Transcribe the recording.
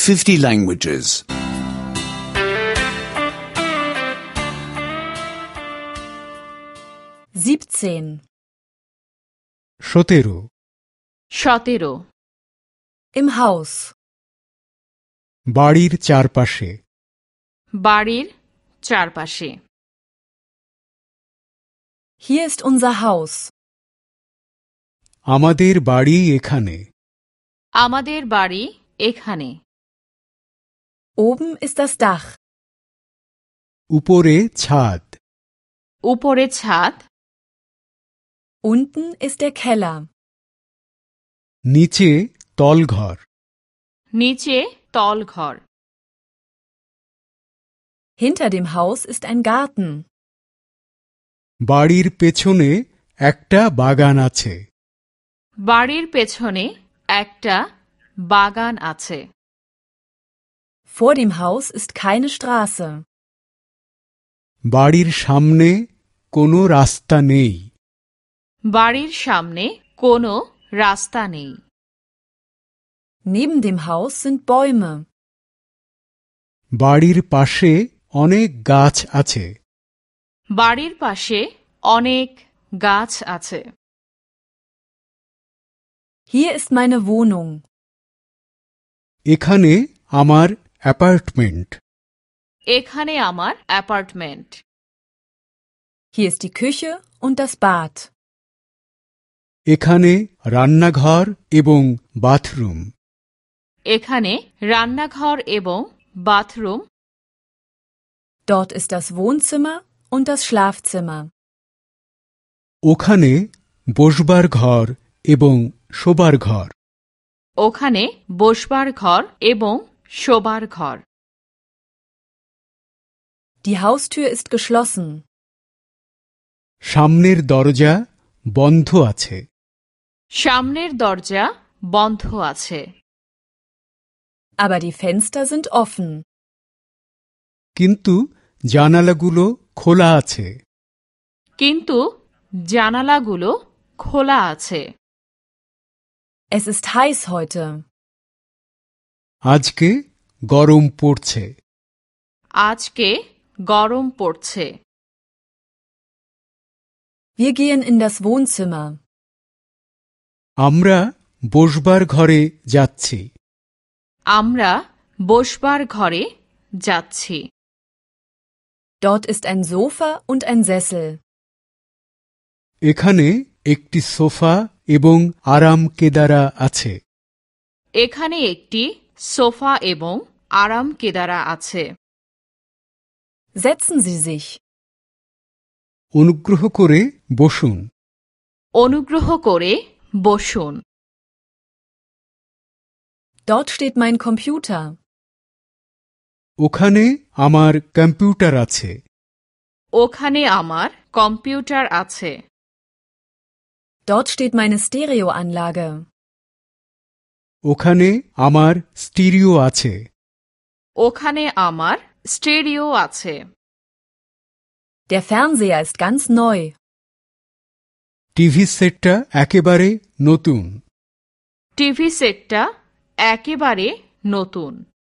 50 languages. 17. 17 17 Im Haus. বাড়ির চারপাশে বাড়ির চারপাশে Hier ist unser Haus. আমাদের বাড়ি এখানে আমাদের বাড়ি এখানে Oben ist das Dach. উপরে ছাদ উপরে ছাদ Unten ist der Keller. নিচে তলঘর নিচে তলঘর Hinter dem Haus ist ein Garten. বাড়ির পেছনে একটা বাগান আছে বাড়ির পেছনে একটা বাগান আছে Vor dem Haus ist keine Straße. বাড়ির সামনে কোনো রাস্তা নেই বাড়ির সামনে কোনো রাস্তা নেই Neben dem Haus sind Bäume. বাড়ির পাশে অনেক গাছ আছে বাড়ির পাশে অনেক গাছ আছে Hier ist meine Wohnung. এখানে আমার অ্যাপার্টমেন্ট এখানে আমার apartment Hier ist die Küche und das Bad. এখানে রান্নাঘর এবং বাথরুম এখানে রান্নাঘর এবং bathroom Dort ist das Wohnzimmer und das Schlafzimmer. ওখানে বসবার ঘর এবং শোবার ঘর ওখানে বসবার ঘর এবং শোবার ঘর Die Haustür ist geschlossen. সামনের দরজা বন্ধ আছে সামনের দরজা বন্ধ আছে Aber die Fenster sind offen. কিন্তু জানালাগুলো খোলা আছে কিন্তু জানালাগুলো খোলা আছে Es ist heiß heute. আজকে গরম পড়ছে আজকে গরম পড়ছে Wir gehen in das Wohnzimmer. আমরা বসবার ঘরে যাচ্ছি আমরা বসবার ঘরে যাচ্ছি Dort ist ein Sofa und ein Sessel. এখানে একটি সোফা এবং আরাম কেদারা আছে এখানে একটি সোফা এবং আরাম কেদারা আছে Setzen Sie sich. অনুগ্রহ করে বসুন অনুগ্রহ করে বসুন Dort steht mein Computer. ওখানে আমার কম্পিউটার আছে ওখানে আমার কম্পিউটার আছে Dort steht meine Stereoanlage. ওখানে আমার স্টিরিও আছে ওখানে আমার স্টেরিও আছে Der Fernseher ist ganz neu. TV সেটটা একেবারে নতুন টিভি সেটটা একেবারে নতুন